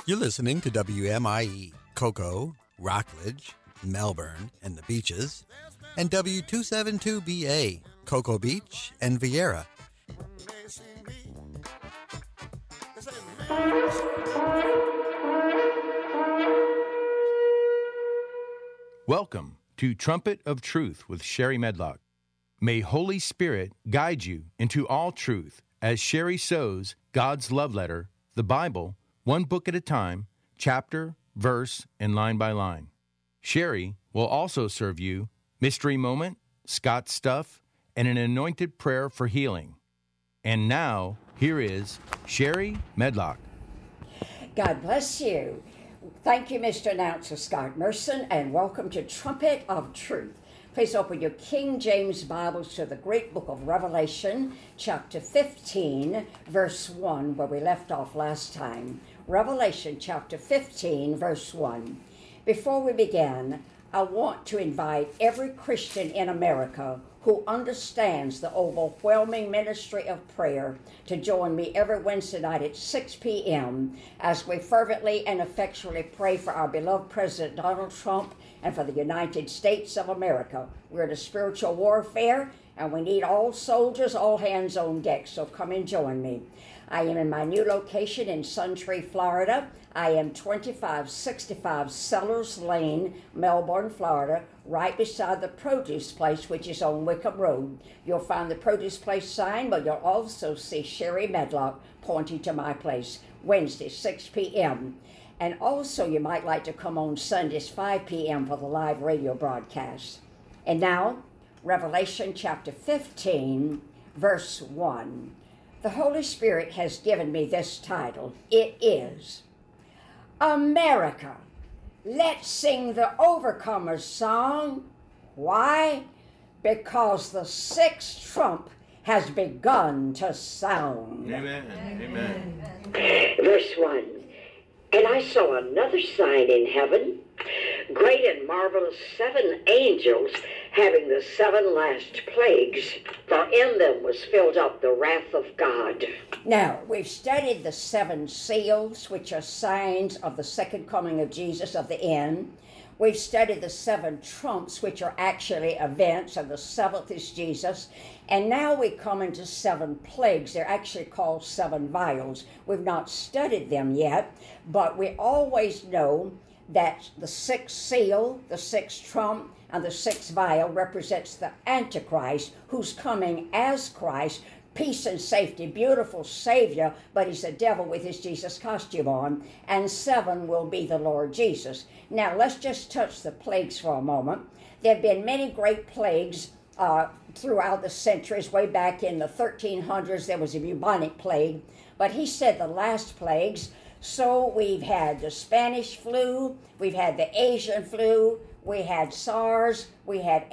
You're listening to WMIE, Cocoa, Rockledge, Melbourne, and the Beaches, and W272BA, Cocoa Beach and Vieira. Welcome to Trumpet of Truth with Sherry Medlock. May Holy Spirit guide you into all truth as Sherry sows God's love letter, the Bible, one book at a time, chapter, verse, and line by line. Sherry will also serve you Mystery Moment, Scott Stuff, and an anointed prayer for healing. And now, here is Sherry Medlock. God bless you. Thank you, Mr. Announcer Scott Merson, and welcome to Trumpet of Truth. Please open your King James Bibles to the great book of Revelation, chapter 15, verse 1, where we left off last time. Revelation chapter 15, verse 1. Before we begin, I want to invite every Christian in America who understands the overwhelming ministry of prayer to join me every Wednesday night at 6 p.m. as we fervently and effectually pray for our beloved President Donald Trump and for the United States of America. We're in a spiritual warfare, and we need all soldiers, all hands on deck, so come and join me. I am in my new location in Suntree, Florida. I am 2565 Sellers Lane, Melbourne, Florida, right beside the produce place, which is on Wickham Road. You'll find the produce place sign, but you'll also see Sherry Medlock pointing to my place, Wednesday, 6 p.m. And also you might like to come on Sundays, 5 p.m. for the live radio broadcast. And now, Revelation chapter 15, verse 1. The Holy Spirit has given me this title. It is America. Let's sing the Overcomer's song. Why? Because the sixth trump has begun to sound. Amen. Amen. Verse 1. And I saw another sign in heaven, great and marvelous 7 angels having the 7 last plagues, for in them was filled up the wrath of God. Now, we've studied the 7 seals, which are signs of the second coming of Jesus, of the end. We've studied the 7 trumps, which are actually events, and the 7th is Jesus. And now we come into 7 plagues. They're actually called 7 vials. We've not studied them yet, but we always know that the 6th seal, the 6th trump, and the 6th vial represents the Antichrist, who's coming as Christ, peace and safety, beautiful Savior, but he's a devil with his Jesus costume on, and 7 will be the Lord Jesus. Now, let's just touch the plagues for a moment. There have been many great plagues throughout the centuries. Way back in the 1300s, there was a bubonic plague, but he said the last plagues. So we've had the Spanish flu, we've had the Asian flu, we had SARS, we had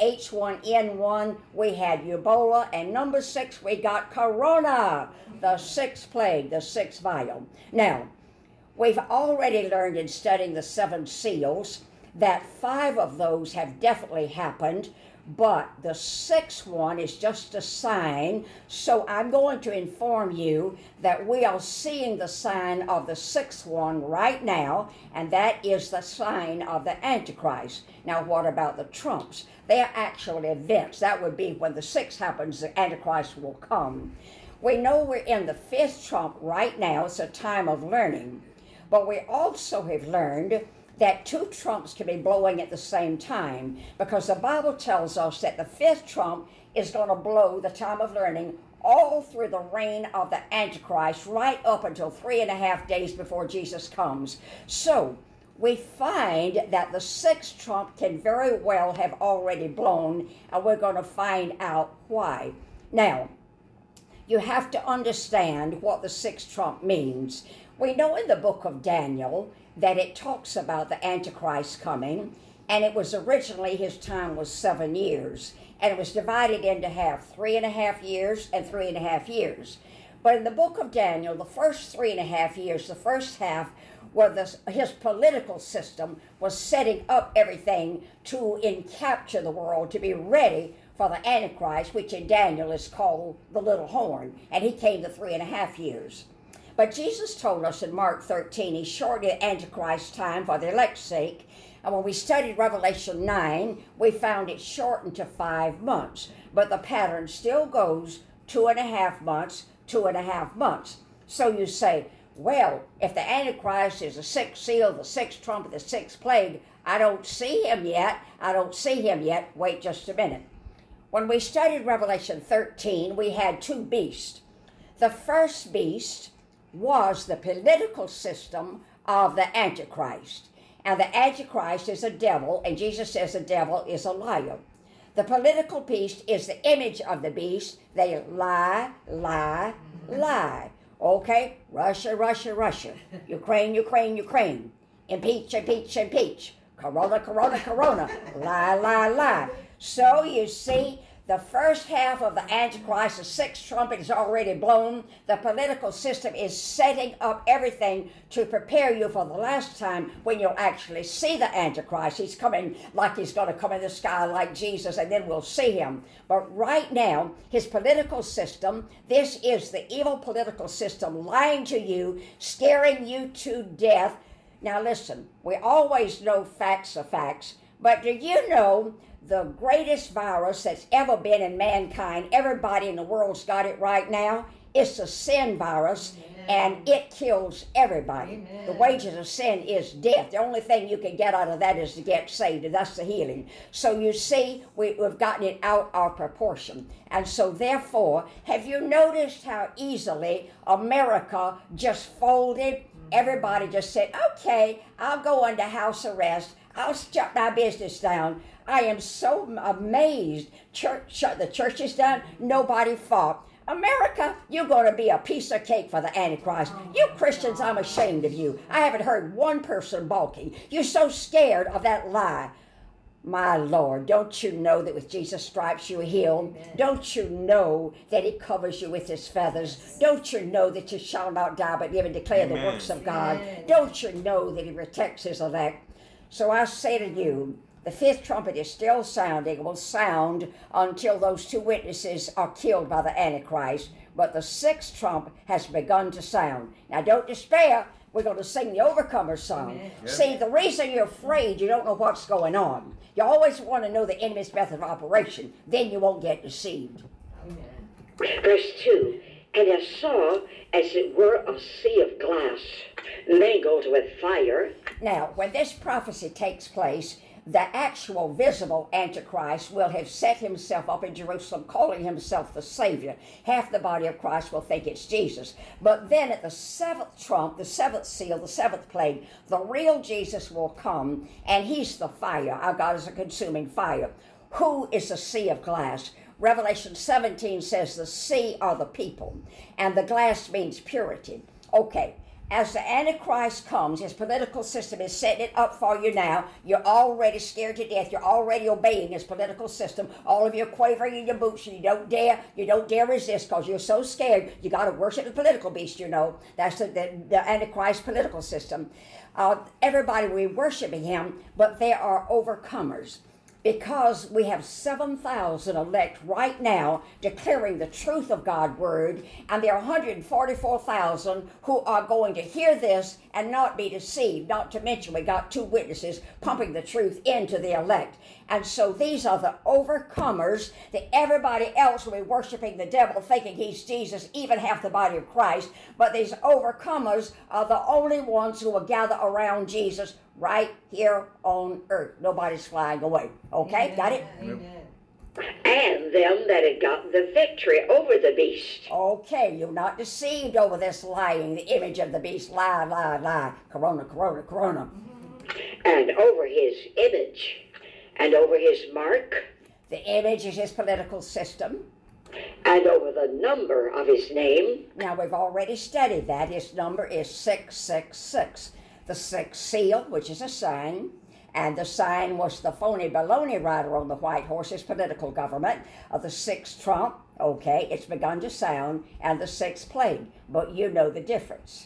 H1N1, we had Ebola, and number 6, we got Corona, the 6th plague, the 6th vial. Now, we've already learned in studying the 7 seals that 5 of those have definitely happened, but the 6th one is just a sign. So I'm going to inform you that we are seeing the sign of the 6th one right now, and that is the sign of the Antichrist. Now, what about the trumps? They are actual events. That would be when the 6th happens, the Antichrist will come. We know we're in the 5th trump right now. It's a time of learning. But we also have learned that 2 trumps can be blowing at the same time, because the Bible tells us that the 5th trump is going to blow, the time of learning, all through the reign of the Antichrist, right up until 3.5 days before Jesus comes. So we find that the 6th trump can very well have already blown, and we're going to find out why. Now, you have to understand what the 6th trump means. We know in the book of Daniel that it talks about the Antichrist coming, and it was originally, his time was 7 years, and it was divided into half, 3.5 years and 3.5 years. But in the book of Daniel, the first 3.5 years, the first half, where his political system was setting up everything to capture the world, to be ready for the Antichrist, which in Daniel is called the little horn, and he came the 3.5 years. But Jesus told us in Mark 13, he shortened the Antichrist time for the elect's sake. And when we studied Revelation 9, we found it shortened to 5 months. But the pattern still goes 2.5 months, 2.5 months. So you say, well, if the Antichrist is the sixth seal, the sixth trumpet, the sixth plague, I don't see him yet. I don't see him yet. Wait just a minute. When we studied Revelation 13, we had 2 beasts. The first beast was the political system of the Antichrist. And the Antichrist is a devil, and Jesus says the devil is a liar. The political beast is the image of the beast. They lie, lie, lie. Okay? Russia, Russia, Russia. Ukraine, Ukraine, Ukraine. Impeach, impeach, impeach. Corona, corona, corona. Lie, lie, lie. So you see, the first half of the Antichrist, the sixth trumpet is already blown. The political system is setting up everything to prepare you for the last time when you'll actually see the Antichrist. He's coming like he's going to come in the sky like Jesus, and then we'll see him. But right now, his political system, this is the evil political system lying to you, scaring you to death. Now listen, we always know facts are facts, but do you know the greatest virus that's ever been in mankind, everybody in the world's got it right now? It's the sin virus. Amen. And it kills everybody. Amen. The wages of sin is death. The only thing you can get out of that is to get saved, and that's the healing. So you see, we've gotten it out of proportion. And so therefore, have you noticed how easily America just folded? Everybody just said, okay, I'll go under house arrest. I'll shut my business down. I am so amazed. The church is done. Nobody fought. America, you're going to be a piece of cake for the Antichrist. You Christians, I'm ashamed of you. I haven't heard one person balking. You're so scared of that lie. My Lord, don't you know that with Jesus' stripes you are healed? Amen. Don't you know that he covers you with his feathers? Don't you know that you shall not die but live and declare Amen. The works of God? Amen. Don't you know that he protects his elect? So I say to you, the fifth trumpet is still sounding, will sound until those 2 witnesses are killed by the Antichrist. But the sixth trump has begun to sound. Now don't despair. We're going to sing the Overcomer song. Yep. See, the reason you're afraid, you don't know what's going on. You always want to know the enemy's method of operation. Then you won't get deceived. Amen. Verse 2, and I saw, as it were, a sea of glass mingled with fire. Now, when this prophecy takes place, the actual visible Antichrist will have set himself up in Jerusalem, calling himself the Savior. Half the body of Christ will think it's Jesus. But then at the 7th trump, the 7th seal, the 7th plague, the real Jesus will come, and he's the fire. Our God is a consuming fire. Who is the sea of glass? Revelation 17 says the sea are the people, and the glass means purity. Okay. As the Antichrist comes, his political system is setting it up for you now. You're already scared to death. You're already obeying his political system. All of you are quavering in your boots. You don't dare resist because you're so scared. You got to worship the political beast, you know. That's the Antichrist political system. Everybody will be worshiping him, but there are overcomers. Because we have 7,000 elect right now declaring the truth of God's word, and there are 144,000 who are going to hear this and not be deceived, not to mention we got 2 witnesses pumping the truth into the elect. And so these are the overcomers. That everybody else will be worshiping the devil, thinking he's Jesus, even half the body of Christ. But these overcomers are the only ones who will gather around Jesus right here on earth. Nobody's flying away. Okay, Amen. Got it? Amen. And them that had gotten the victory over the beast. Okay, you're not deceived over this lying, the image of the beast. Lie, lie, lie. Corona, corona, corona. And over his image, and over his mark. The image is his political system. And over the number of his name. Now, we've already studied that. His number is 666. The 6th seal, which is a sign, and the sign was the phony baloney rider on the white horse, his political government. Of the 6th trump, okay, it's begun to sound, and the 6th plague, but you know the difference.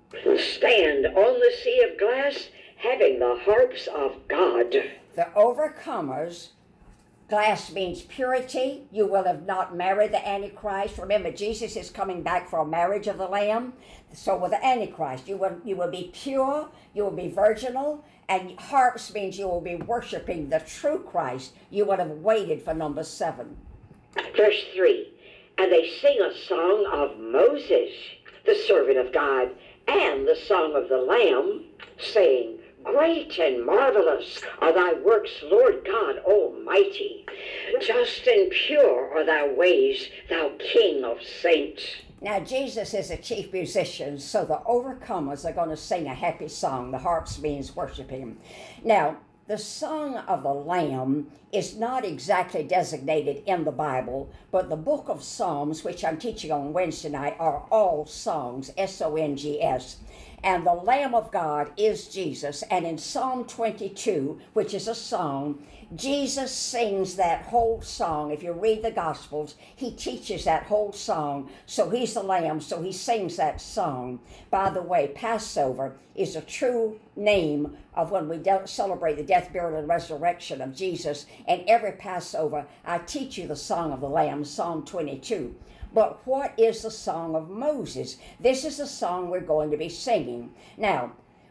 Stand on the sea of glass, having the harps of God. The overcomers Glass means purity. You will have not married the Antichrist. Remember, Jesus is coming back for a marriage of the Lamb. So with the Antichrist, you will be pure, you will be virginal, and harps means you will be worshiping the true Christ. You would have waited for number 7. Verse 3, and they sing a song of Moses, the servant of God, and the song of the Lamb, saying, great and marvelous are thy works, Lord God Almighty. Just and pure are thy ways, thou King of saints. Now, Jesus is a chief musician, so the overcomers are going to sing a happy song. The harps means worshiping him. Now, the song of the Lamb is not exactly designated in the Bible, but the book of Psalms, which I'm teaching on Wednesday night, are all songs, S-O-N-G-S. And the Lamb of God is Jesus. And in Psalm 22, which is a song, Jesus sings that whole song. If you read the Gospels, he teaches that whole song. So he's the Lamb, so he sings that song. By the way, Passover is a true name of when we celebrate the death, burial, and resurrection of Jesus. And every Passover, I teach you the song of the Lamb, Psalm 22. But what is the song of Moses? This is the song we're going to be singing. Now,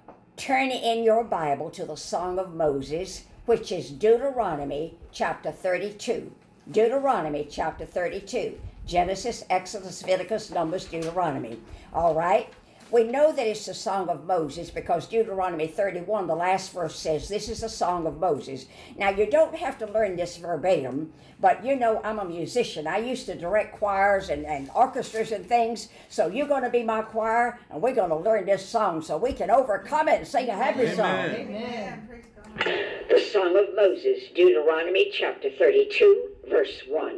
turn in your Bible to the song of Moses, which is Deuteronomy chapter 32. Deuteronomy chapter 32. Genesis, Exodus, Leviticus, Numbers, Deuteronomy. All right? We know that it's the song of Moses because Deuteronomy 31, the last verse says, this is the song of Moses. Now, you don't have to learn this verbatim, but you know I'm a musician. I used to direct choirs and orchestras and things, so you're going to be my choir, and we're going to learn this song so we can overcome it and sing a happy Amen. song. Amen. The song of Moses, Deuteronomy chapter 32, verse 1.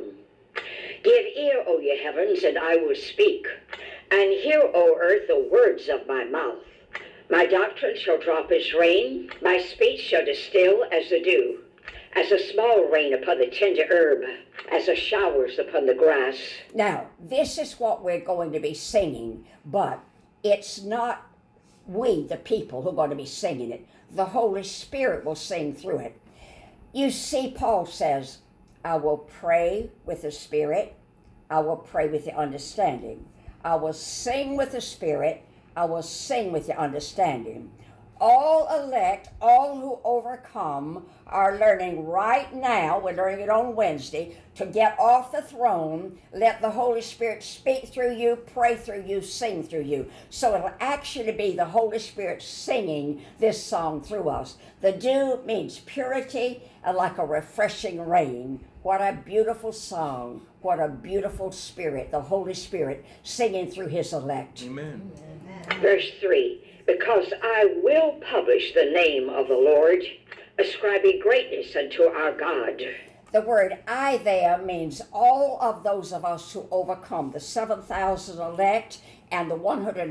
Give ear, O ye heavens, and I will speak. And hear, O earth, the words of my mouth. My doctrine shall drop as rain, my speech shall distill as the dew, as a small rain upon the tender herb, as the showers upon the grass. Now, this is what we're going to be singing, but it's not we, the people, who are going to be singing it. The Holy Spirit will sing through it. You see, Paul says, I will pray with the Spirit, I will pray with the understanding. I will sing with the Spirit, I will sing with the understanding. All elect, all who overcome, are learning right now, we're learning it on Wednesday, to get off the throne, let the Holy Spirit speak through you, pray through you, sing through you. So it'll actually be the Holy Spirit singing this song through us. The dew means purity and like a refreshing rain. What a beautiful song. What a beautiful spirit, the Holy Spirit singing through his elect. Amen. Verse 3, because I will publish the name of the Lord, ascribing greatness unto our God. The word I there means all of those of us who overcome, the 7,000 elect and the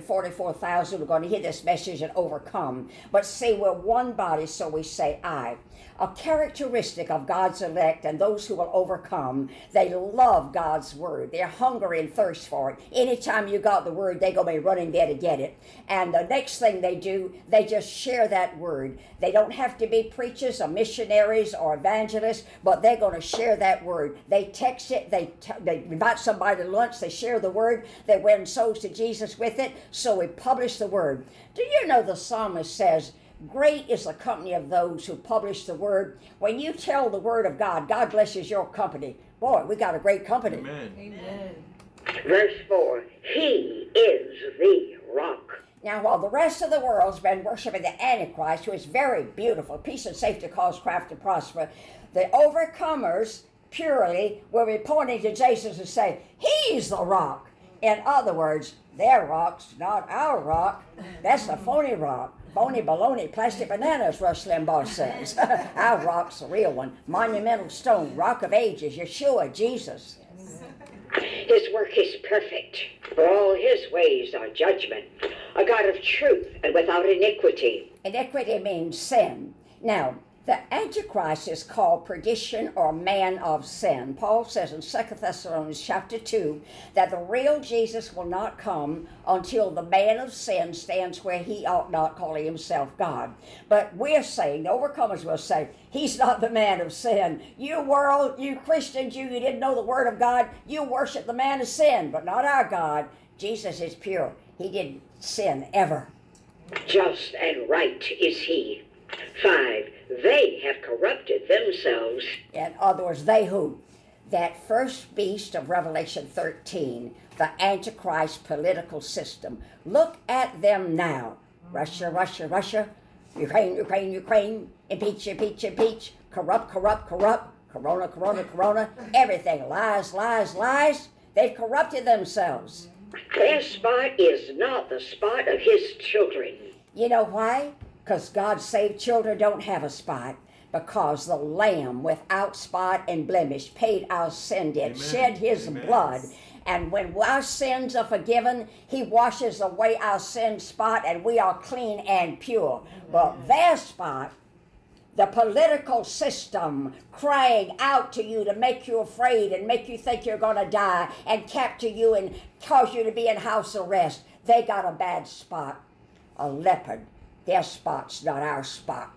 144,000 who are going to hear this message and overcome. But see, we're one body, so we say I. A characteristic of God's elect and those who will overcome, they love God's word. They're hungry and thirst for it. Anytime you got the word, they're going to be running there to get it. And the next thing they do, they just share that word. They don't have to be preachers or missionaries or evangelists, but they're going to share that word. They text it, they invite somebody to lunch, they share the word, they win souls to Jesus with it, so we publish the word. Do you know the psalmist says, great is the company of those who publish the word. When you tell the word of God, God blesses your company. Boy, we got a great company. Amen. Amen. Verse 4, he is the rock. Now, while the rest of the world's been worshiping the Antichrist, who is very beautiful, peace and safety, cause craft to prosper, the overcomers purely will be pointing to Jesus and say, he's the rock. In other words, their rock's not our rock. That's a phony rock. Phony baloney, plastic bananas, Rush Limbaugh says. Our rock's the real one. Monumental stone, rock of ages, Yeshua, Jesus. His work is perfect, for all his ways are judgment, a God of truth and without iniquity. Iniquity means sin. Now, The Antichrist is called perdition or man of sin. Paul says in 2 Thessalonians chapter 2 that the real Jesus will not come until the man of sin stands where he ought not, calling himself God. But we're saying, the overcomers will say, he's not the man of sin. You world, you Christians, you didn't know the word of God, you worship the man of sin, but not our God. Jesus is pure. He didn't sin ever. Just and right is he. 5. They have corrupted themselves. In other words, they who? That first beast of Revelation 13, the Antichrist political system. Look at them now. Russia, Russia, Russia. Ukraine, Ukraine, Ukraine. Impeach, impeach, impeach. Corrupt, corrupt, corrupt. Corona, corona, corona. Everything. Lies, lies, lies. They've corrupted themselves. Their spot is not the spot of his children. You know why? Because God's saved children don't have a spot. Because the Lamb without spot and blemish paid our sin debt, shed his blood. And when our sins are forgiven, he washes away our sin spot and we are clean and pure. But their spot, the political system crying out to you to make you afraid and make you think you're going to die and capture you and cause you to be in house arrest, they got a bad spot. A leopard. Their spot's not our spot.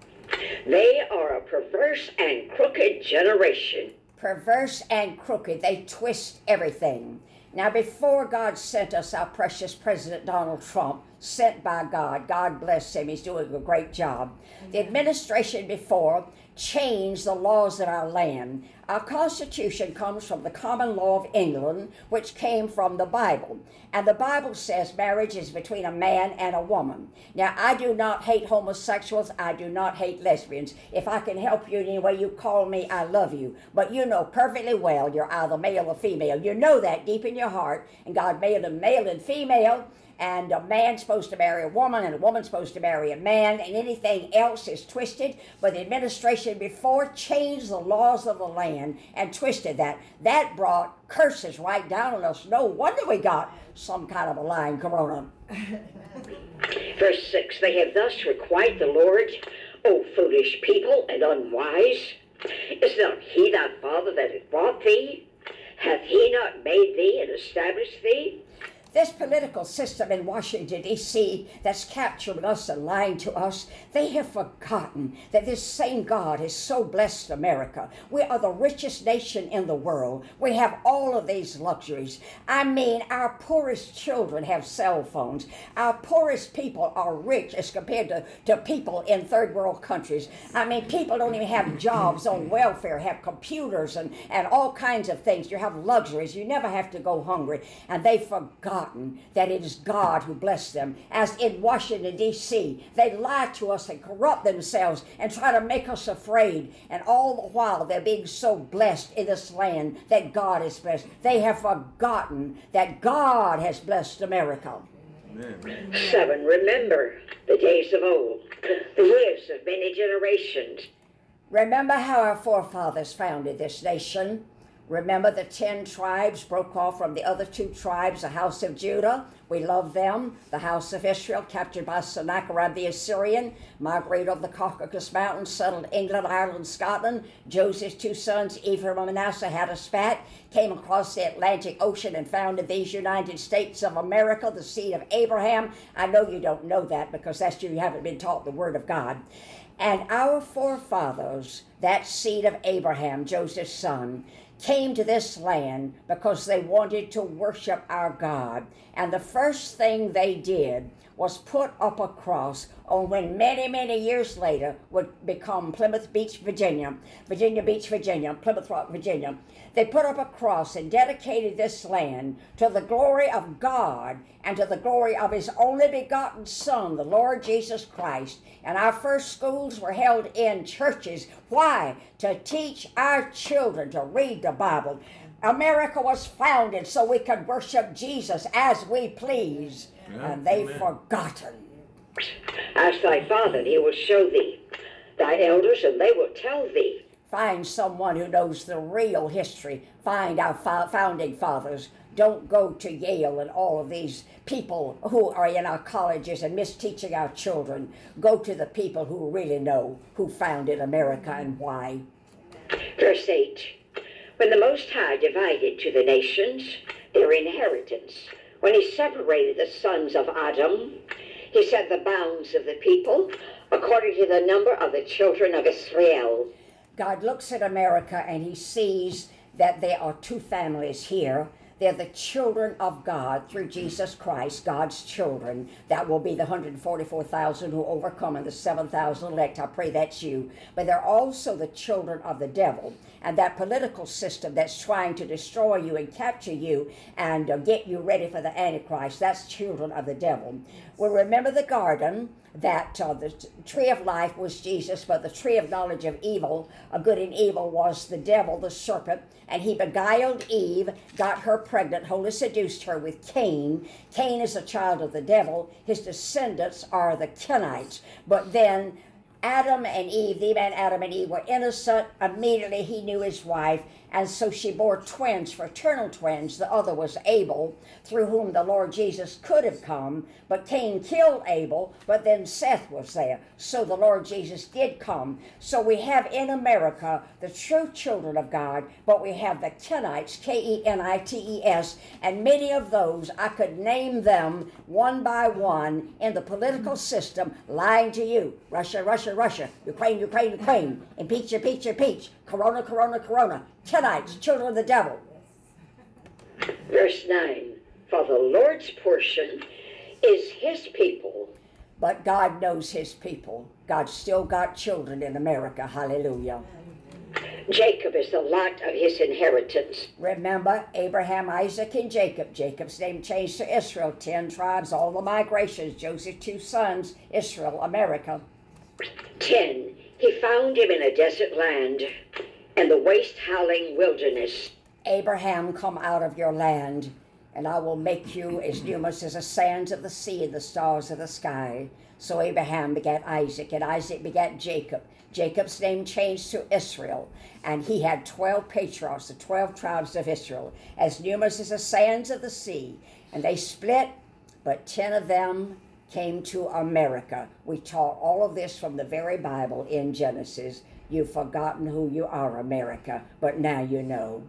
They are a perverse and crooked generation. Perverse and crooked. They twist everything. Now, before God sent us our precious President Donald Trump, sent by God, God bless him, he's doing a great job. The administration before changed the laws of our land. Our Constitution comes from the common law of England, which came from the Bible. And the Bible says marriage is between a man and a woman. Now, I do not hate homosexuals. I do not hate lesbians. If I can help you in any way, you call me, I love you. But you know perfectly well you're either male or female. You know that deep in your heart. And God made them male and female. And a man's supposed to marry a woman, and a woman's supposed to marry a man, and anything else is twisted. But the administration before changed the laws of the land and twisted that. That brought curses right down on us. No wonder we got some kind of a lying corona. Verse 6, they have thus requited the Lord, O foolish people and unwise. Is not he thy father that hath brought thee? Hath he not made thee and established thee? This political system in Washington, D.C., that's capturing us and lying to us, they have forgotten that this same God has so blessed America. We are the richest nation in the world. We have all of these luxuries. I mean, our poorest children have cell phones. Our poorest people are rich as compared to people in third world countries. I mean, people don't even have jobs on welfare, have computers and all kinds of things. You have luxuries. You never have to go hungry. And they forgot that it is God who blessed them. As in Washington, D.C., they lie to us and corrupt themselves and try to make us afraid. And all the while, they're being so blessed in this land that God is blessed. They have forgotten that God has blessed America. Amen. 7, remember the days of old, the years of many generations. Remember how our forefathers founded this nation. Remember the 10 tribes broke off from the other 2 tribes, the house of Judah. We love them. The house of Israel, captured by Sennacherib the Assyrian, migrated over the Caucasus Mountains, settled England, Ireland, Scotland. Joseph's 2 sons, Ephraim and Manasseh, had a spat, came across the Atlantic Ocean and founded these United States of America, the seed of Abraham. I know you don't know that because that's you haven't been taught the Word of God. And our forefathers, that seed of Abraham, Joseph's son, came to this land because they wanted to worship our God. And the first thing they did was put up a cross on when many, many years later would become Plymouth Beach, Virginia, Plymouth Rock, Virginia. They put up a cross and dedicated this land to the glory of God and to the glory of his only begotten Son, the Lord Jesus Christ. And our first schools were held in churches. Why? To teach our children to read the Bible. America was founded so we could worship Jesus as we please. Yeah, and they've forgotten. Ask thy father, and he will show thee thy elders, and they will tell thee. Find someone who knows the real history. Find our founding fathers. Don't go to Yale and all of these people who are in our colleges and misteaching our children. Go to the people who really know who founded America and why. Verse 8. When the Most High divided to the nations their inheritance, when he separated the sons of Adam, he set the bounds of the people according to the number of the children of Israel. God looks at America and he sees that there are two families here. They're the children of God through Jesus Christ, God's children. That will be the 144,000 who overcome and the 7,000 elect. I pray that's you. But they're also the children of the devil. And that political system that's trying to destroy you and capture you and get you ready for the Antichrist, that's children of the devil. Well, remember the garden, that the tree of life was Jesus, but the tree of knowledge of evil, good and evil, was the devil, the serpent, and he beguiled Eve, got her pregnant, wholly seduced her with Cain. Cain is a child of the devil. His descendants are the Kenites. But then Adam and Eve, the man Adam and Eve, were innocent. Immediately he knew his wife, and so she bore twins, fraternal twins. The other was Abel, through whom the Lord Jesus could have come, but Cain killed Abel, but then Seth was there. So the Lord Jesus did come. So we have in America the true children of God, but we have the Kenites, Kenites, and many of those, I could name them one by one in the political system, lying to you. Russia, Russia, Russia. Ukraine, Ukraine, Ukraine. Impeach, impeach, impeach. Corona, Corona, Corona. Kenites, children of the devil. Verse 9. For the Lord's portion is his people. But God knows his people. God's still got children in America. Hallelujah. Jacob is the lot of his inheritance. Remember, Abraham, Isaac, and Jacob. Jacob's name changed to Israel. 10 tribes, all the migrations. Joseph's 2 sons, Israel, America. 10. He found him in a desert land and the waste howling wilderness. Abraham, come out of your land, and I will make you as numerous as the sands of the sea and the stars of the sky. So Abraham begat Isaac, and Isaac begat Jacob. Jacob's name changed to Israel, and he had 12 patriarchs, the 12 tribes of Israel, as numerous as the sands of the sea. And they split, but 10 of them came to America. We taught all of this from the very Bible in Genesis. You've forgotten who you are, America, but now you know.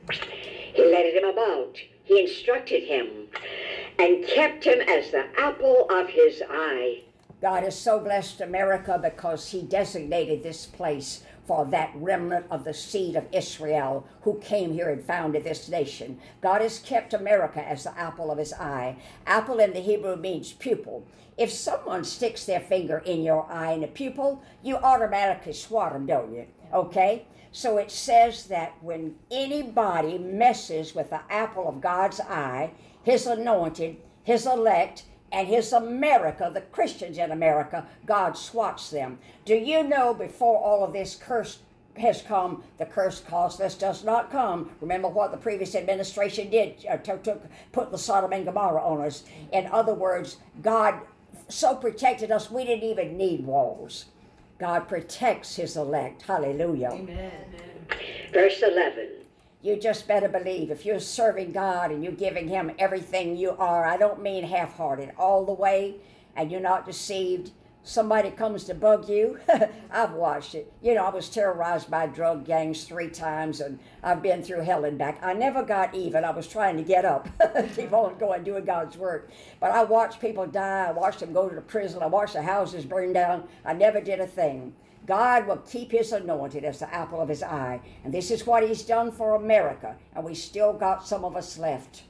He led him about. He instructed him and kept him as the apple of his eye. God has so blessed America because he designated this place for that remnant of the seed of Israel who came here and founded this nation. God has kept America as the apple of his eye. Apple in the Hebrew means pupil. If someone sticks their finger in your eye in a pupil, you automatically swat them, don't you? Okay? So it says that when anybody messes with the apple of God's eye, his anointed, his elect, and his America, the Christians in America, God swats them. Do you know before all of this curse has come, the curse causeless does not come? Remember what the previous administration did, put the Sodom and Gomorrah on us. In other words, God so protected us, we didn't even need walls. God protects his elect. Hallelujah. Amen. Verse 11. You just better believe if you're serving God and you're giving him everything you are, I don't mean half-hearted, all the way, and you're not deceived. Somebody comes to bug you. I've watched it. You know, I was terrorized by drug gangs 3 times, and I've been through hell and back. I never got even. I was trying to get up, keep on going, doing God's work. But I watched people die. I watched them go to the prison. I watched the houses burn down. I never did a thing. God will keep his anointed as the apple of his eye. And this is what he's done for America. And we still got some of us left.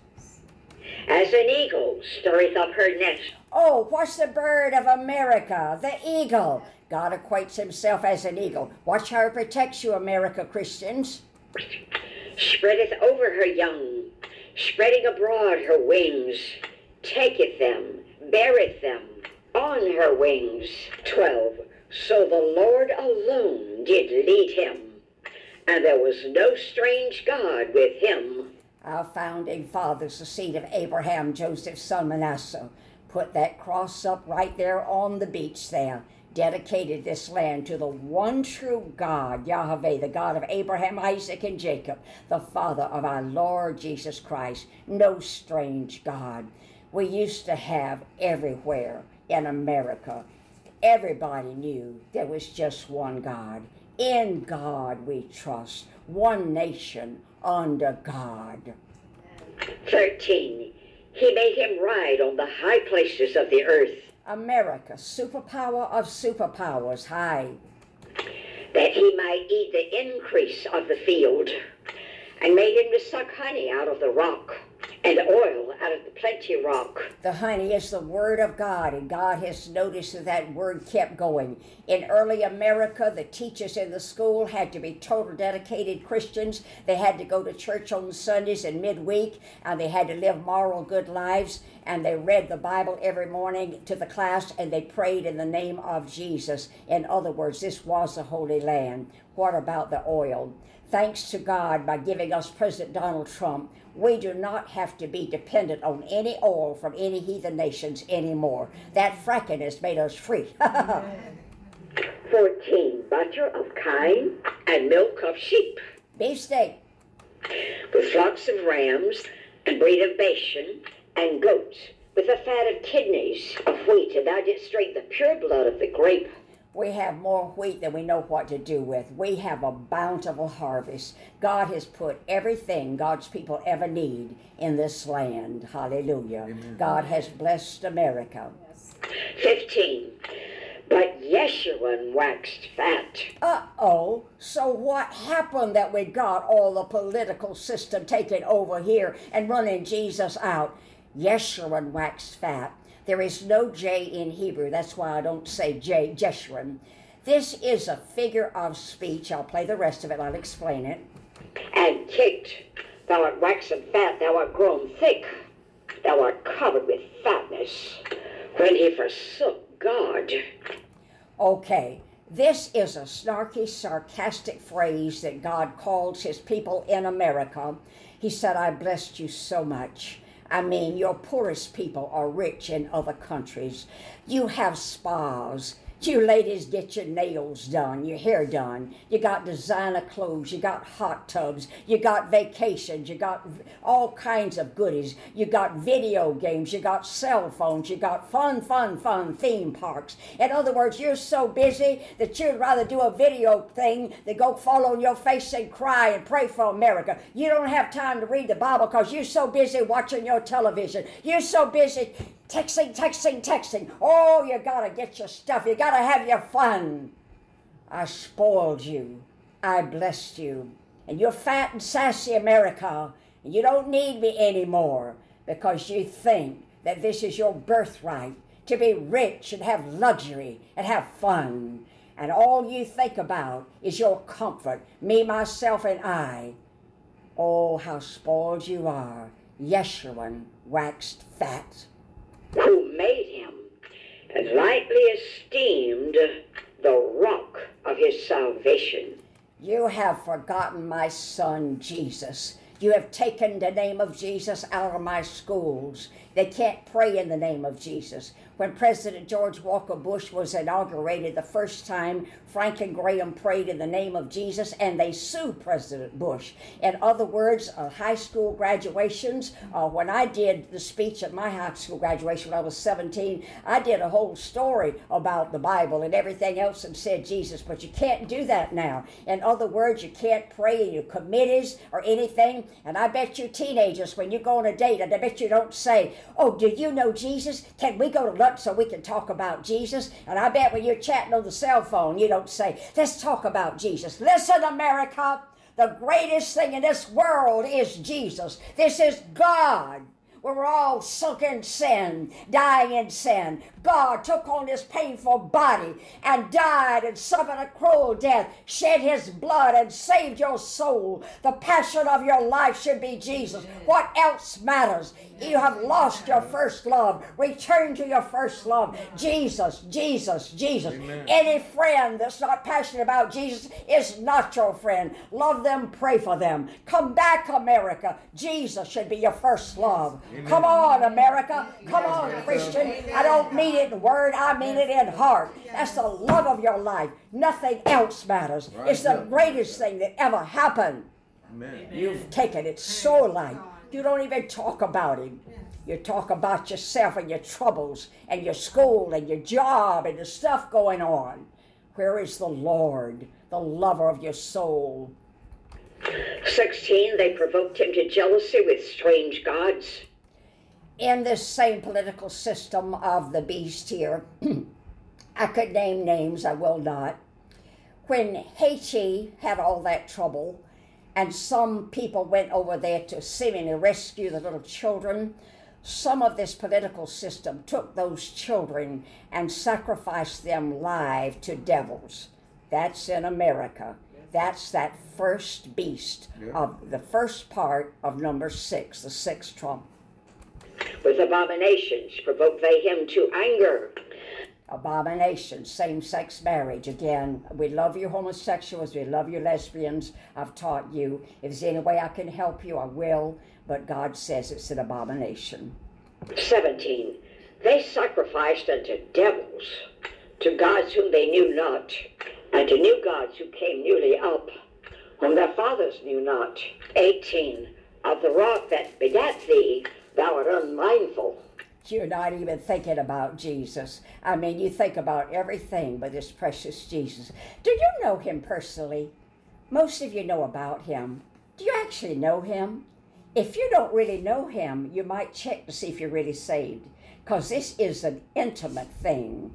As an eagle stirreth up her nest. Oh, what's the bird of America? The eagle. God equates himself as an eagle. Watch how he protects you, America Christians. Spreadeth over her young, spreading abroad her wings. Taketh them, beareth them on her wings. 12. So the Lord alone did lead him, and there was no strange God with him. Our founding fathers, the seed of Abraham, Joseph's son Manasseh, put that cross up right there on the beach there. dedicated this land to the one true God, Yahweh, the God of Abraham, Isaac, and Jacob, the Father of our Lord Jesus Christ. No strange God. We used to have everywhere in America, everybody knew there was just one God. In God we trust, one nation under God. 13. He made him ride on the high places of the earth, America, superpower of superpowers, high. that he might eat the increase of the field, and made him to suck honey out of the rock, and oil out of the plenty rock. The honey is the word of God, and God has noticed that that word kept going. In early America, the teachers in the school had to be total dedicated Christians. They had to go to church on Sundays and midweek, and they had to live moral good lives, and they read the Bible every morning to the class, and they prayed in the name of Jesus. In other words, this was the Holy Land. What about the oil? Thanks to God, by giving us President Donald Trump, we do not have to be dependent on any oil from any heathen nations anymore. That fracking has made us free. 14. Butter of kine and milk of sheep, Beefsteak, with flocks of rams and breed of Bashan and goats, with the fat of kidneys of wheat, and thou didst drink the pure blood of the grape. we have more wheat than we know what to do with. We have a bountiful harvest. God has put everything God's people ever need in this land. Hallelujah. Amen. God has blessed America. 15. But Yeshua waxed fat. Uh-oh. So what happened that we got all the political system taken over here and running Jesus out? Yeshua waxed fat. There is no J in Hebrew. That's why I don't say J, Jeshurun. This is a figure of speech. I'll play the rest of it. I'll explain it. And kicked, thou art waxen fat, thou art grown thick, thou art covered with fatness, when he forsook God. Okay, this is a snarky, sarcastic phrase that God calls his people in America. He said, I blessed you so much. I mean, your poorest people are rich in other countries. You have spas. You ladies get your nails done, your hair done. You got designer clothes. You got hot tubs. You got vacations. You got all kinds of goodies. You got video games. You got cell phones. You got fun theme parks. In other words, you're so busy that you'd rather do a video thing than go fall on your face and cry and pray for America. You don't have time to read the Bible because you're so busy watching your television. You're so busy texting. Oh, you gotta get your stuff. You gotta have your fun. I spoiled you. I blessed you. And you're fat and sassy, America. And you don't need me anymore because you think that this is your birthright, to be rich and have luxury and have fun. And all you think about is your comfort, me, myself, and I. Oh, how spoiled you are. Yeshua waxed fat. Who made him, and lightly esteemed the rock of his salvation. You have forgotten my son, Jesus. You have taken the name of Jesus out of my schools. They can't pray in the name of Jesus. When President George Walker Bush was inaugurated the first time, Franklin Graham prayed in the name of Jesus, and they sued President Bush. In other words, high school graduations, when I did the speech at my high school graduation when I was 17, I did a whole story about the Bible and everything else and said Jesus, but you can't do that now. In other words, you can't pray in your committees or anything, and I bet you teenagers, when you go on a date, and I bet you don't say, oh, do you know Jesus? Can we go to lunch so we can talk about Jesus? And I bet when you're chatting on the cell phone, you don't say, let's talk about Jesus. Listen, America, the greatest thing in this world is Jesus. This is God. We're all sunk in sin, dying in sin. God took on this painful body and died and suffered a cruel death, shed his blood and saved your soul. The passion of your life should be Jesus. What else matters? You have lost your first love. Return to your first love. Jesus. Amen. Any friend that's not passionate about Jesus is not your friend. Love them, pray for them. Come back, America. Jesus should be your first love. Come on, America. Come on, Christian. I don't mean it in word, I mean it in heart. That's the love of your life. Nothing else matters. It's the greatest thing that ever happened. You've taken it so light. You don't even talk about him. You talk about yourself and your troubles and your school and your job and the stuff going on. Where is the Lord, the lover of your soul? 16, they provoked him to jealousy with strange gods. In this same political system of the beast here, I could name names, I will not. When Haiti had all that trouble, and some people went over there to seemingly rescue the little children, some of this political system took those children and sacrificed them live to devils. That's in America. That's that first beast of the first part of number 6, the 6th trump. With abominations provoked they him to anger. Abomination, same-sex marriage. Again, we love you homosexuals, we love you lesbians. I've taught you. If there's any way I can help you, I will. But God says it's an abomination. 17, they sacrificed unto devils, to gods whom they knew not, and to new gods who came newly up, whom their fathers knew not. 18, of the rock that begat thee, thou art unmindful. You're not even thinking about Jesus. I mean, you think about everything but this precious Jesus. Do you know him personally? Most of you know about him. Do you actually know him? If you don't really know him, you might check to see if you're really saved, because this is an intimate thing.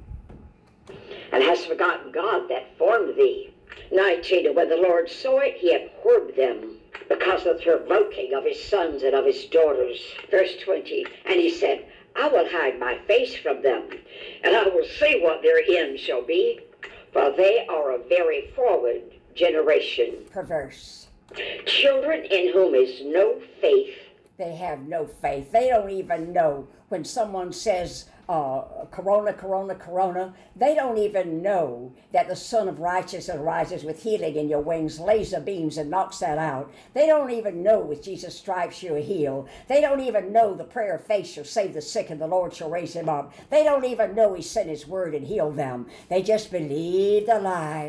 And hast forgotten God that formed thee. 19, and when the Lord saw it, he abhorred them, because of the provoking of his sons and of his daughters. Verse 20, and he said, I will hide my face from them, and I will see what their end shall be, for they are a very forward generation. Perverse. Children in whom is no faith. They have no faith. They don't even know when someone says, corona, corona, corona, they don't even know that the Son of Righteousness rises with healing in your wings, laser beams, and knocks that out. They don't even know with Jesus' stripes you're healed. They don't even know the prayer of faith shall save the sick and the Lord shall raise him up. They don't even know he sent his word and healed them. They just believe the lie.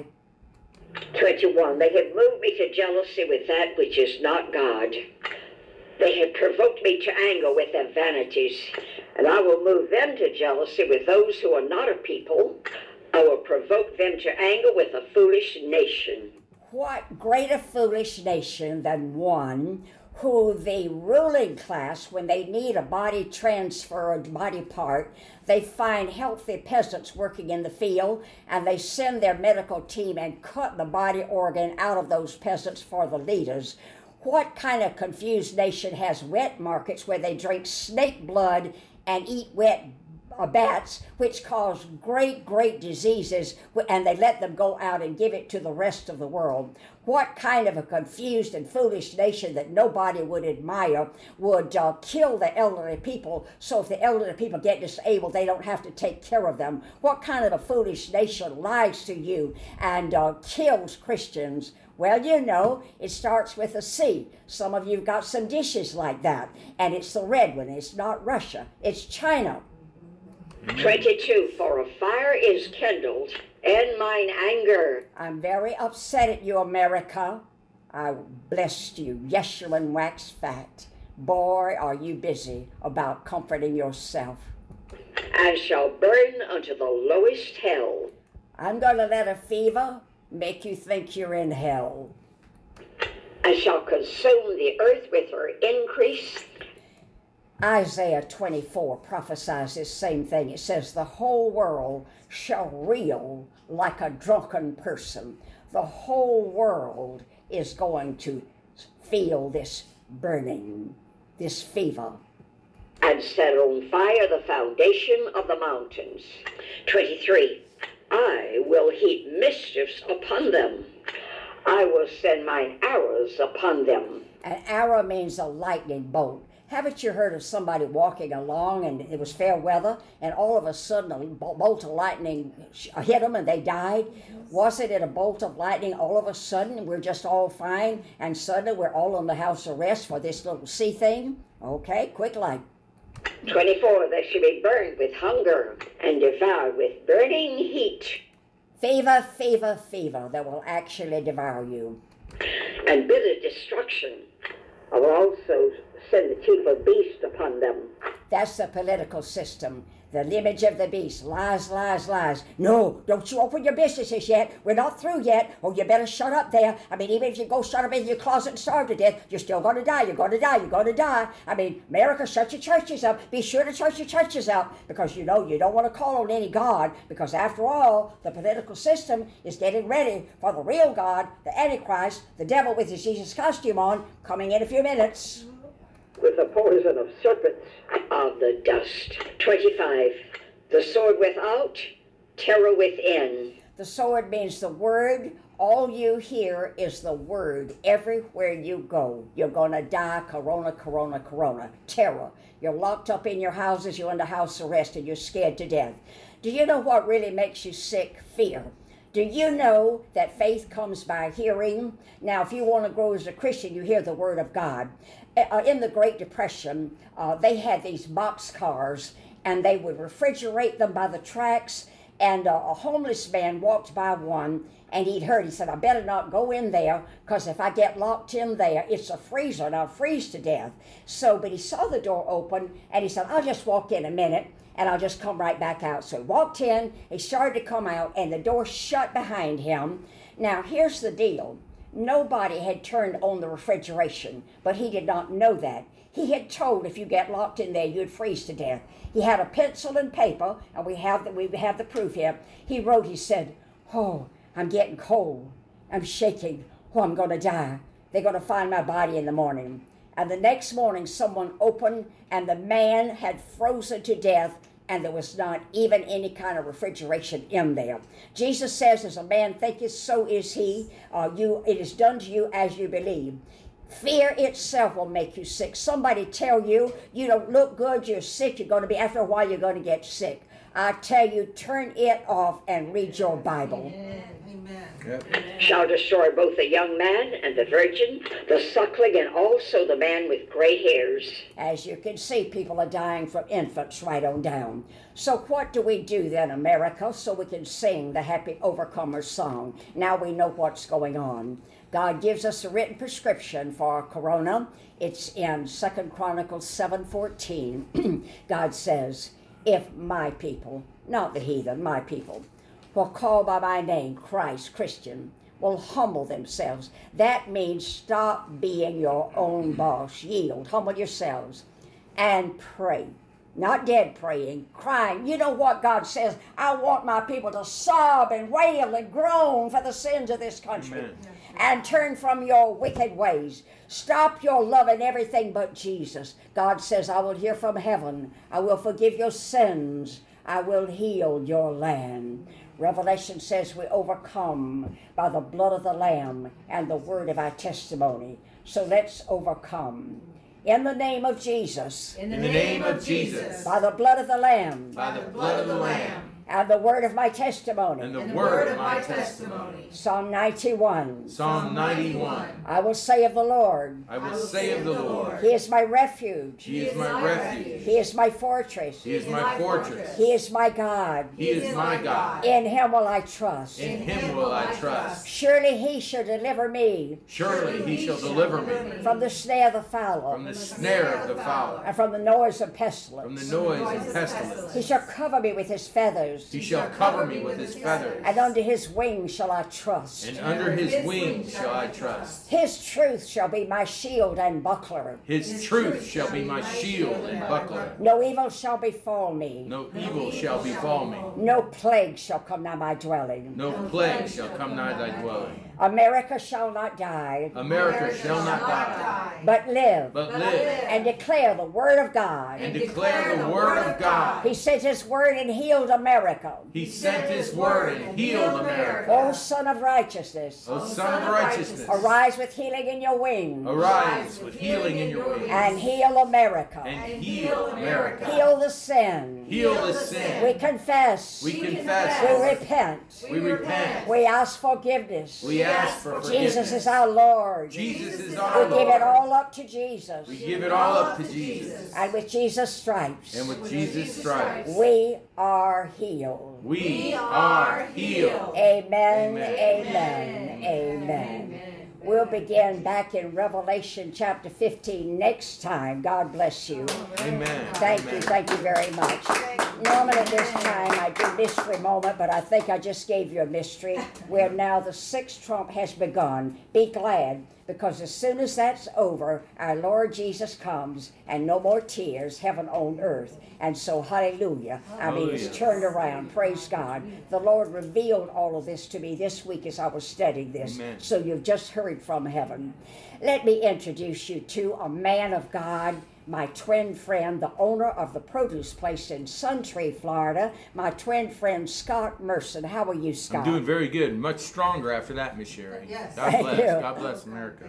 21, they have moved me to jealousy with that which is not God. They have provoked me to anger with their vanities, and I will move them to jealousy with those who are not a people. I will provoke them to anger with a foolish nation. What greater foolish nation than one who the ruling class, when they need a body transfer or body part, they find healthy peasants working in the field, and they send their medical team and cut the body organ out of those peasants for the leaders. What kind of confused nation has wet markets where they drink snake blood and eat wet bats, which cause great, great diseases, and they let them go out and give it to the rest of the world? What kind of a confused and foolish nation that nobody would admire would kill the elderly people, so if the elderly people get disabled, they don't have to take care of them? What kind of a foolish nation lies to you and kills Christians? Well, you know, it starts with a C. Some of you have got some dishes like that, and it's the red one. It's not Russia. It's China. 22, for a fire is kindled in mine anger. I'm very upset at you, America. I blessed you. Yes, you and wax fat. Boy, are you busy about comforting yourself. And shall burn unto the lowest hell. I'm going to let a fever make you think you're in hell. And shall consume the earth with her increase. Isaiah 24 prophesies this same thing. It says, the whole world shall reel like a drunken person. The whole world is going to feel this burning, this fever. And set on fire the foundation of the mountains. 23, I will heap mischiefs upon them. I will send mine arrows upon them. An arrow means a lightning bolt. Haven't you heard of somebody walking along and it was fair weather and all of a sudden a bolt of lightning hit them and they died? Wasn't it a bolt of lightning all of a sudden we're just all fine and suddenly we're all on the house arrest for this little sea thing? Okay, quick light. 24, they shall be burned with hunger and devoured with burning heat. Fever, fever, fever that will actually devour you. And bitter destruction. I will also send the chief of beasts upon them. That's the political system. The image of the beast. Lies, lies, lies. No, don't you open your businesses yet. We're not through yet. Oh, you better shut up there. I mean, even if you go shut up in your closet and starve to death, you're still going to die. You're going to die. You're going to die. I mean, America, shut your churches up. Be sure to shut your churches up because you know you don't want to call on any God because after all, the political system is getting ready for the real God, the Antichrist, the devil with his Jesus costume on, coming in a few minutes. With the poison of serpents of the dust. 25. The sword without, terror within. The sword means the word. All you hear is the word everywhere you go. You're going to die, corona, corona, corona. Terror. You're locked up in your houses, you're under house arrest, and you're scared to death. Do you know what really makes you sick? Fear. Do you know that faith comes by hearing? Now, if you want to grow as a Christian, you hear the Word of God. In the Great Depression, they had these box cars, and they would refrigerate them by the tracks, and a homeless man walked by one, and he said, I better not go in there, because if I get locked in there, it's a freezer, and I'll freeze to death. But he saw the door open, and he said, I'll just walk in a minute, and I'll just come right back out. So he walked in, he started to come out, and the door shut behind him. Now, here's the deal. Nobody had turned on the refrigeration, but he did not know that. He had told if you get locked in there, you'd freeze to death. He had a pencil and paper, and we have the proof here. He wrote, he said, oh, I'm getting cold. I'm shaking. Oh, I'm going to die. They're going to find my body in the morning. And the next morning, someone opened, and the man had frozen to death, and there was not even any kind of refrigeration in there. Jesus says, as a man thinketh, so is he. It is done to you as you believe. Fear itself will make you sick. Somebody tell you, you don't look good, you're sick, you're going to be, after a while, you're going to get sick. I tell you, turn it off and read your Bible. Amen. Yep. Shall destroy both the young man and the virgin, the suckling, and also the man with gray hairs. As you can see, people are dying from infants right on down. So what do we do then, America, so we can sing the Happy Overcomer song? Now we know what's going on. God gives us a written prescription for corona. It's in 2 Chronicles 7:14. God says, if my people, not the heathen, my people, will call by my name, Christ, Christian, will humble themselves. That means stop being your own boss. Yield, humble yourselves, and pray. Not dead praying, crying. You know what God says? I want my people to sob and wail and groan for the sins of this country. Amen. And turn from your wicked ways. Stop your loving everything but Jesus. God says, I will hear from heaven. I will forgive your sins. I will heal your land. Revelation says we overcome by the blood of the Lamb and the word of our testimony. So let's overcome. In the name of Jesus. In the name of Jesus. By the blood of the Lamb. By the blood of the Lamb. And the word of my testimony. And the And the word of my testimony. Psalm 91. Psalm 91. I will say of the Lord. I will say of the Lord, He is my refuge. He is my refuge. He is my fortress. He is my fortress. He is my God. He is my God. In him will I trust. In Him will I trust. Surely he shall deliver me Surely He shall deliver me from the snare of the fowler, from the snare of the fowler, and from the noise of from pestilence. the noise of pestilence. He shall cover me with his feathers, He shall cover me with His feathers, and under his wings shall I trust. and under His wings shall I trust. His truth shall be my shield and buckler. His truth shall be my shield and buckler. No evil shall befall me. No evil shall befall me. No plague shall come nigh my dwelling. No plague shall come nigh thy dwelling. America shall not die, America shall not die, but live but live and declare the word of God. and declare the word of God. He sent his word and healed America. He sent His word and healed America. O Son of Righteousness, O Son of Righteousness, arise with healing in your wings arise with healing in your wings and heal America. and heal America. Heal the sin. Heal the sin. We confess. We confess. We Lord. repent. We repent. We ask forgiveness. We ask for forgiveness. Jesus is our Lord. Jesus is We our give it Lord. all up to Jesus. We give it all up to Jesus. And with Jesus' stripes, And with Jesus' stripes, we are healed. we are healed. Amen, Amen. amen, amen. We'll begin back in Revelation chapter 15 next time. God bless you. Amen. Thank you Amen. very much. Normally at this time I do mystery moment, but I think I just gave you a mystery where now the sixth trump has begun. Be glad, because as soon as that's over, our Lord Jesus comes and no more tears, heaven on earth. And so, hallelujah. I mean, it's turned around. Praise God. The Lord revealed all of this to me this week as I was studying this. Amen. So you've just heard from heaven. Let me introduce you to a man of God, my twin friend, the owner of the produce place in Suntree, Florida, my twin friend, Scott Merson. How are you, Scott? I'm doing very good. Much stronger after that, Miss Sherry. Yes. God Thank bless. you. God bless America.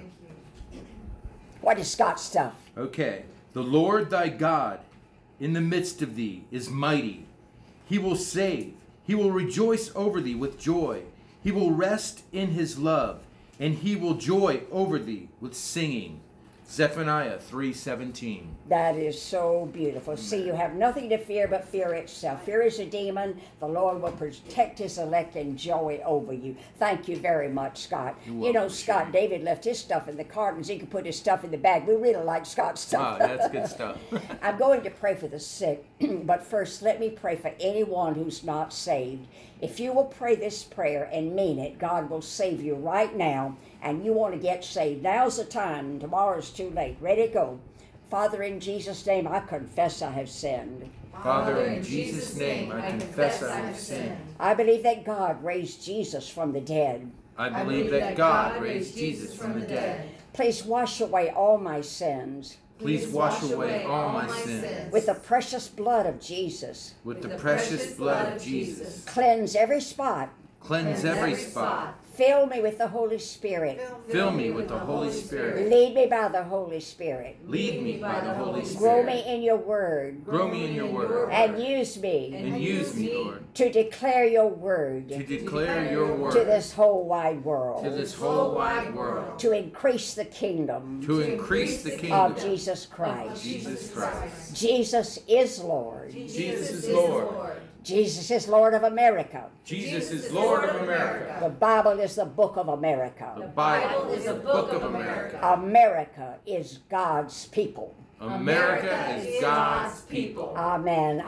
What is Scott's stuff? Okay. The Lord thy God in the midst of thee is mighty. He will save. He will rejoice over thee with joy. He will rest in his love, and he will joy over thee with singing. Zephaniah 3:17. That is so beautiful. See, you have nothing to fear but fear itself. Fear is a demon. The Lord will protect his elect and joy over you. Thank you very much, Scott. You're You welcome, know, Scott, Sherry. David left his stuff in the cartons. He could put his stuff in the bag. We really like Scott's stuff. Ah, that's good stuff. I'm going to pray for the sick, but first let me pray for anyone who's not saved. If you will pray this prayer and mean it, God will save you right now, and you want to get saved. Now's the time. Tomorrow's too late. Ready to go. Father, in Jesus' name, I confess I have sinned. Father, in Jesus' name, I confess I have sinned. I believe that God raised Jesus from the dead. I believe that God raised Jesus from the dead. Please wash away all my sins Please wash away all my sins with the precious blood of Jesus. with the precious blood of Jesus. Cleanse every spot. Cleanse every spot. Fill me with the Holy Spirit. Fill me with the Holy Spirit. Lead me by the Holy Spirit. Lead me by the Holy Grow me Spirit. in your word. Grow me in your word. And use me And use me, Lord, to declare your word to declare your to word this whole wide to world. this whole wide world. To increase the kingdom To increase the of kingdom Jesus Christ. Jesus Christ. Jesus is Lord. Jesus is Lord. Jesus is Lord of America. Jesus is Lord of America. The Bible is the book of America. The Bible is the book of America. America is God's people. America is God's people. Amen,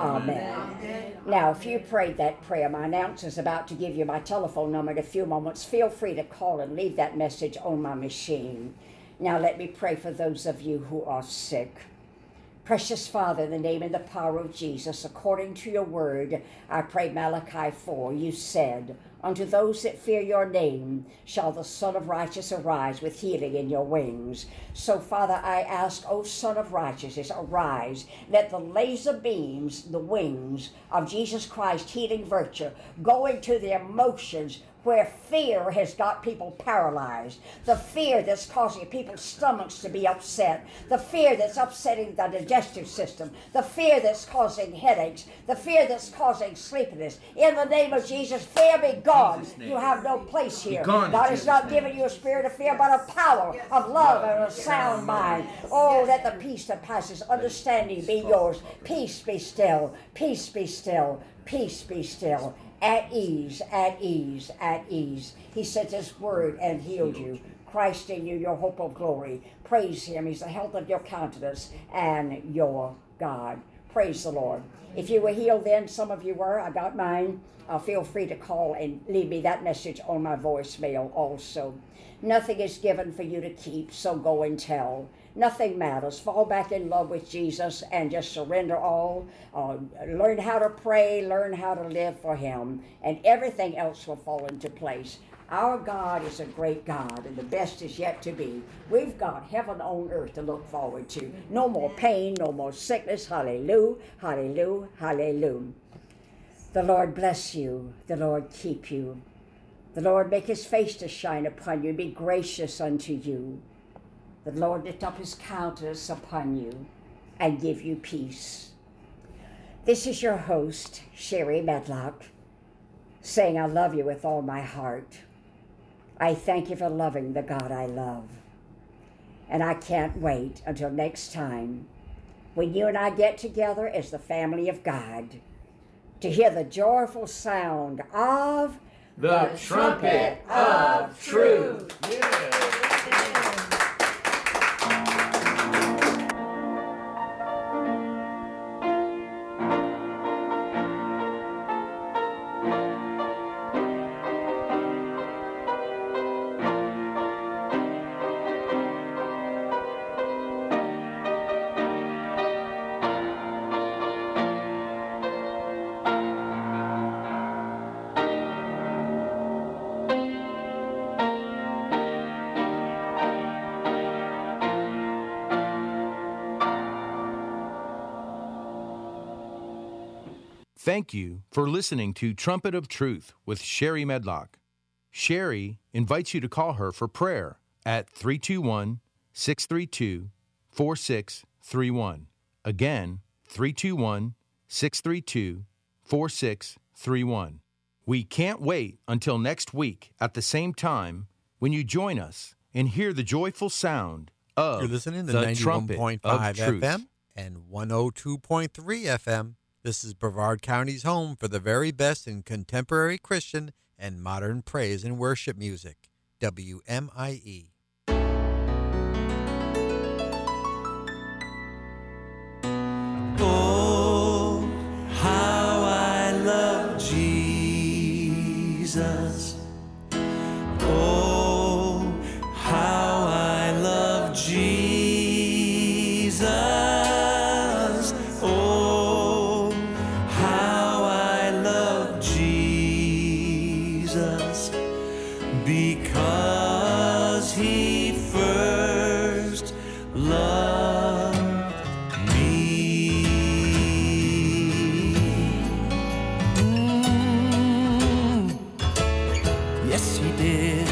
amen. Now, if you prayed that prayer, my announcer's about to give you my telephone number in a few moments. Feel free to call and leave that message on my machine. Now, let me pray for those of you who are sick. Precious Father, in the name and the power of Jesus, according to your word, I pray Malachi 4, you said, unto those that fear your name shall the Son of Righteousness arise with healing in your wings. So, Father, I ask, O Son of Righteousness, arise. Let the laser beams, the wings of Jesus Christ, healing virtue, go into the emotions where fear has got people paralyzed, the fear that's causing people's stomachs to be upset, the fear that's upsetting the digestive system, the fear that's causing headaches, the fear that's causing sleepiness. In the name of Jesus, fear be gone. You have no place here. gone in God has not Jesus' name. given you a spirit of fear, but a power of love and a sound mind. Oh, let the peace that passes understanding be yours. Peace be still. Peace be still. Peace be still. At ease, at ease, at ease. He sent his word and healed you. Christ in you, your hope of glory. Praise him. He's the health of your countenance and your God. Praise the Lord. If you were healed then, some of you were, I got mine. Feel free to call and leave me that message on my voicemail also. Nothing is given for you to keep, so go and tell. Nothing matters. Fall back in love with Jesus and just surrender all. Learn how to pray, learn how to live for him, and everything else will fall into place. Our God is a great God, and the best is yet to be. We've got heaven on earth to look forward to. No more pain, no more sickness. Hallelujah, hallelujah, hallelujah. The Lord bless you. The Lord keep you. The Lord make his face to shine upon you and be gracious unto you. The Lord lift up his countenance upon you and give you peace. This is your host, Sherry Medlock, saying I love you with all my heart. I thank you for loving the God I love. And I can't wait until next time when you and I get together as the family of God to hear the joyful sound of The trumpet of truth. Thank you for listening to Trumpet of Truth with Sherry Medlock. Sherry invites you to call her for prayer at 321-632-4631. Again, 321-632-4631. We can't wait until next week at the same time when you join us and hear the joyful sound of You're listening to the trumpet 91.5 of truth. FM and 102.3 FM. This is Brevard County's home for the very best in contemporary Christian and modern praise and worship music. WMIE. Oh, how I love Jesus. Oh, how I love Jesus. Oh, how I love Jesus. Because he first loved me. Yes, he did.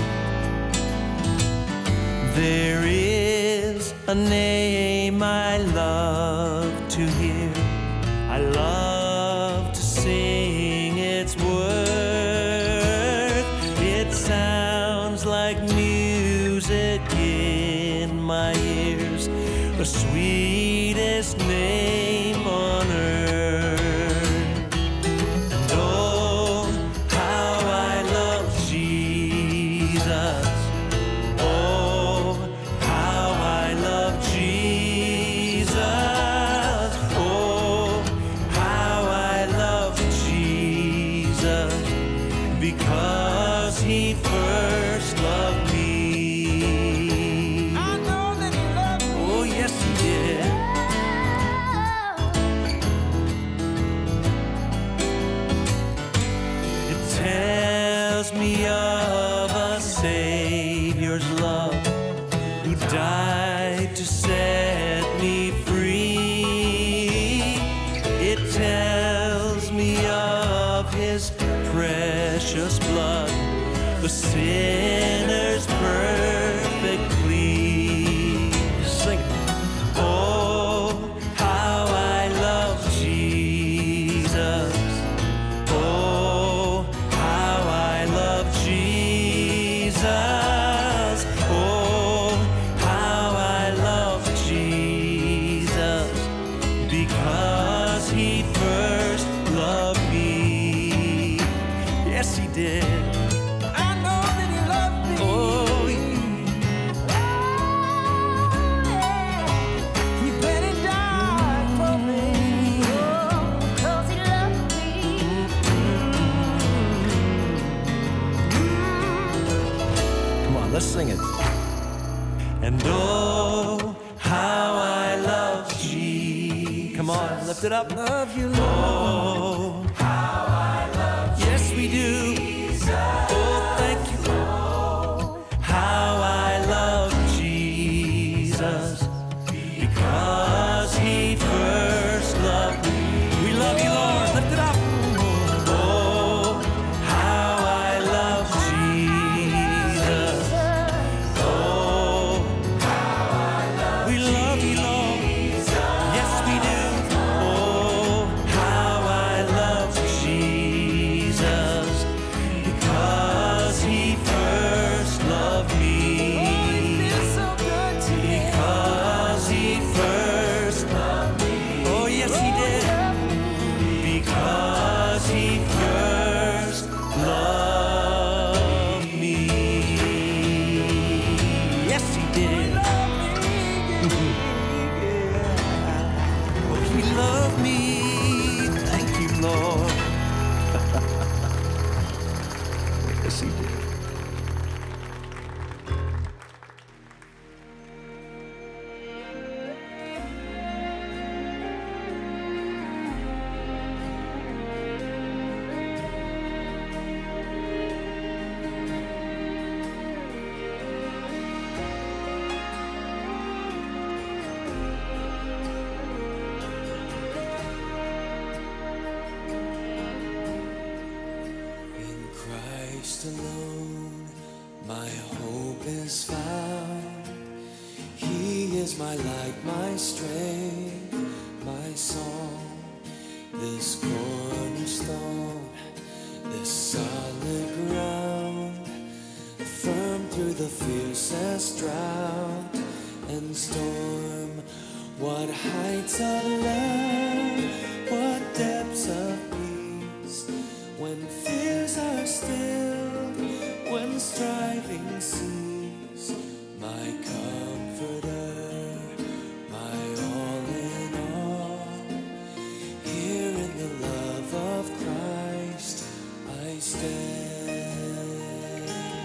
There is a name I love to hear. I love to sing its worth. It sounds like music in my ears. The sweetest name on earth. And oh, how I love Jesus. Oh, how I love Jesus. Oh, how I love Jesus. Because he first loved me. I know that he loved me. Oh, yes, he did. It tells me of a Savior's love who died to set me free. It tells me of his precious blood, the sinner's perfect plea. Sing it. Oh, how I love Jesus. Oh, how I love Jesus. Oh, how I love Jesus. Because he first loved me. Yes, he did. I know that he loved me. Oh, he bled and died for me. Oh, 'cause he loved me. Come on, let's sing it. And oh, how I love Jesus. Come on, lift it up. Love you, Lord. Oh, how I love Jesus. Yes, we do. Oh, thank you, Lord. How I love Jesus. Because he first loved me. We love you, Lord. Lift it up. Oh, how I love Jesus. Oh, we love you, Lord. Yes, we do. Oh, how is found. He is my light, my strength, my song. This cornerstone, this solid ground, firm through the fiercest drought and storm. What heights of love, what depths of peace, when fears are still, when striving cease. My comforter, my all in all, here in the love of Christ I stand.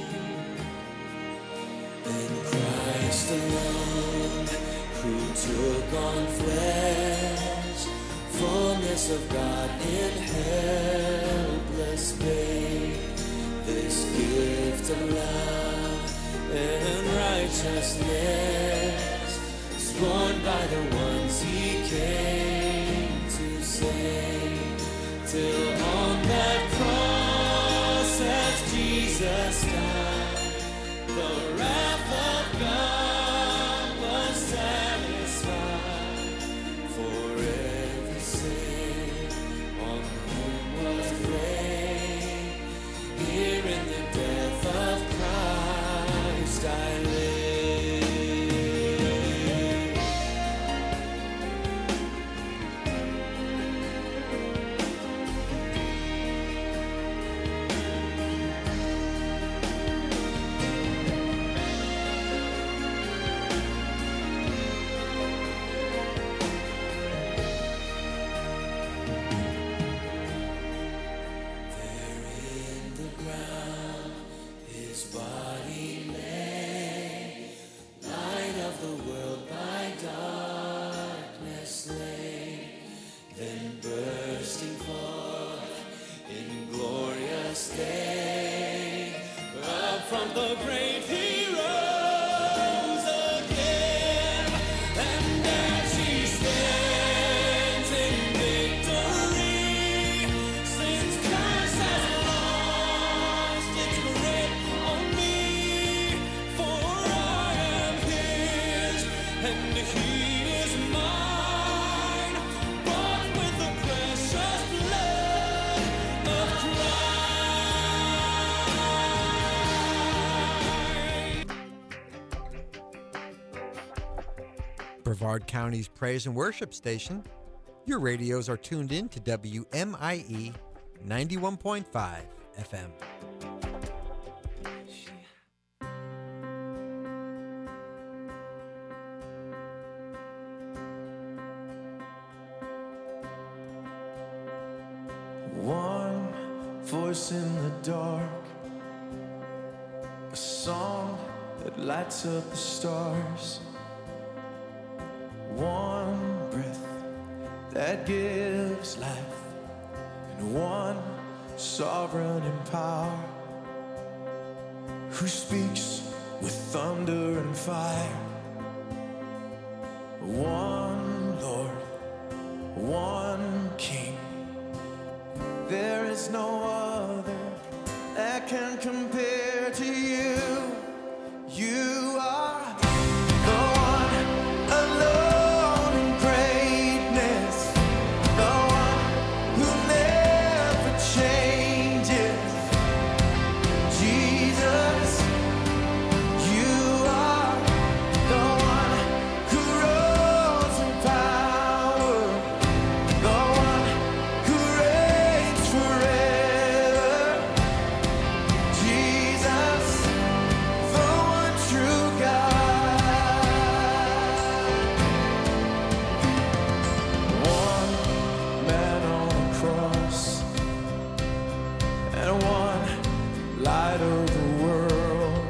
In Christ alone, who took on flesh, fullness of God in helpless babe, this gift of love and righteousness is borne by the ones he came to save, till on that cross as Jesus died, the wrath of God was satisfied for every sin on whom was laid. Here in the death of Christ I live. Brevard County's praise and worship station. Your radios are tuned in to WMIE 91.5 FM. One voice in the dark, a song that lights up the stars. One breath that gives life, and one sovereign in power, who speaks with thunder and fire. One Lord, one King. There is no other that can compare to you. You are the one alone in greatness, the one who never changes. Jesus, you are the one who rose in power, the one who reigns forever. Jesus, the one true God. One man on the cross, and one light of the world.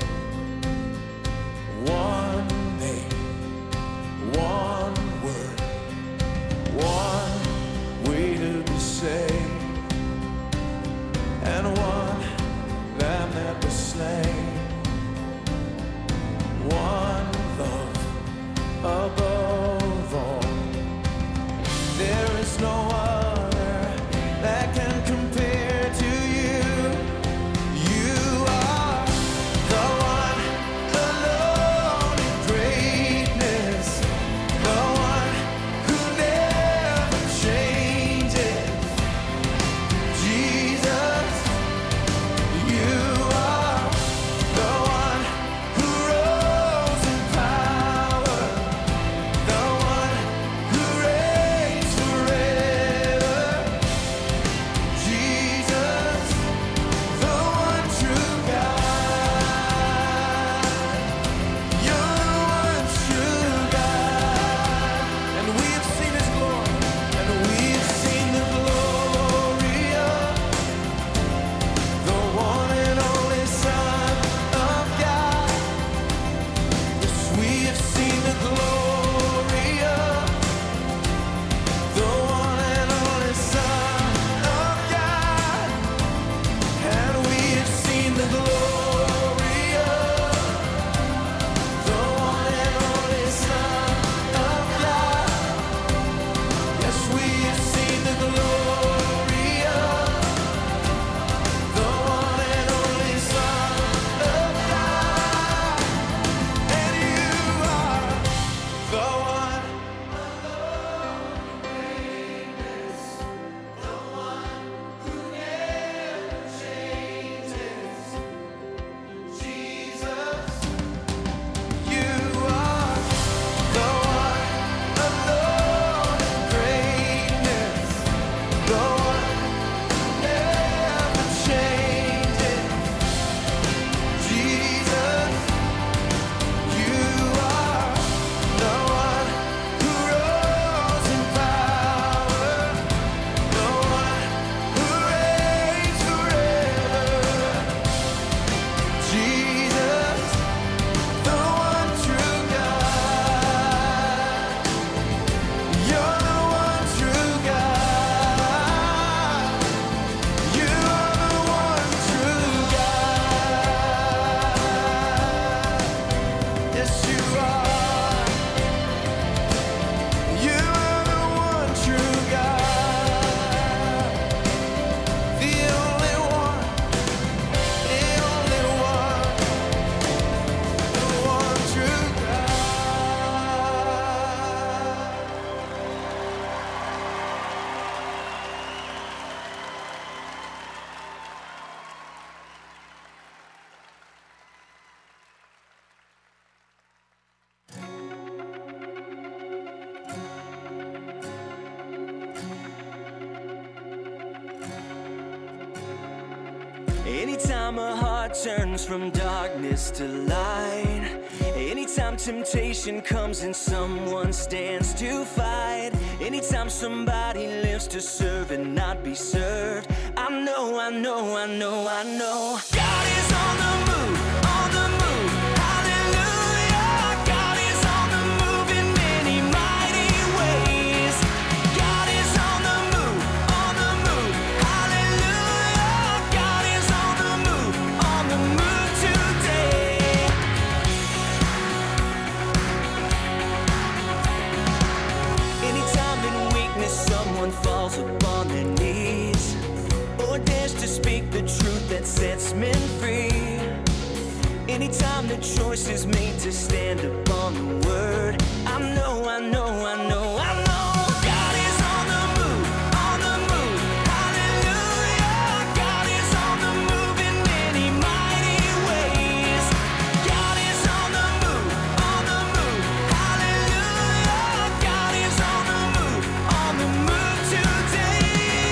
One name, one word, one way to be saved, and one lamb that was slain. One love above all. There is no other that can compare to you. Anytime a heart turns from darkness to light, anytime temptation comes and someone stands to fight, anytime somebody lives to serve and not be served, I know God is on the move, on the move. Hallelujah. God is on the move in many mighty ways. God is on the move, on the move. Hallelujah. God is on the move today. Anytime in weakness someone falls upon their knees, or dares to speak the truth that sets men free. Anytime the choice is made to stand upon the word, I know God is on the move, on the move. Hallelujah. God is on the move in many mighty ways. God is on the move, on the move. Hallelujah. God is on the move today.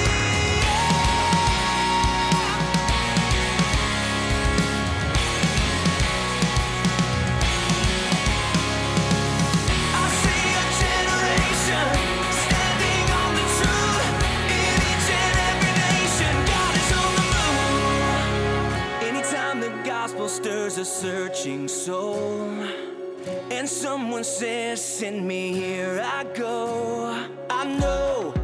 I see a generation standing on the truth in each and every nation. God is on the move. Anytime the gospel stirs a searching soul, and someone says, "Send me, here I go," I know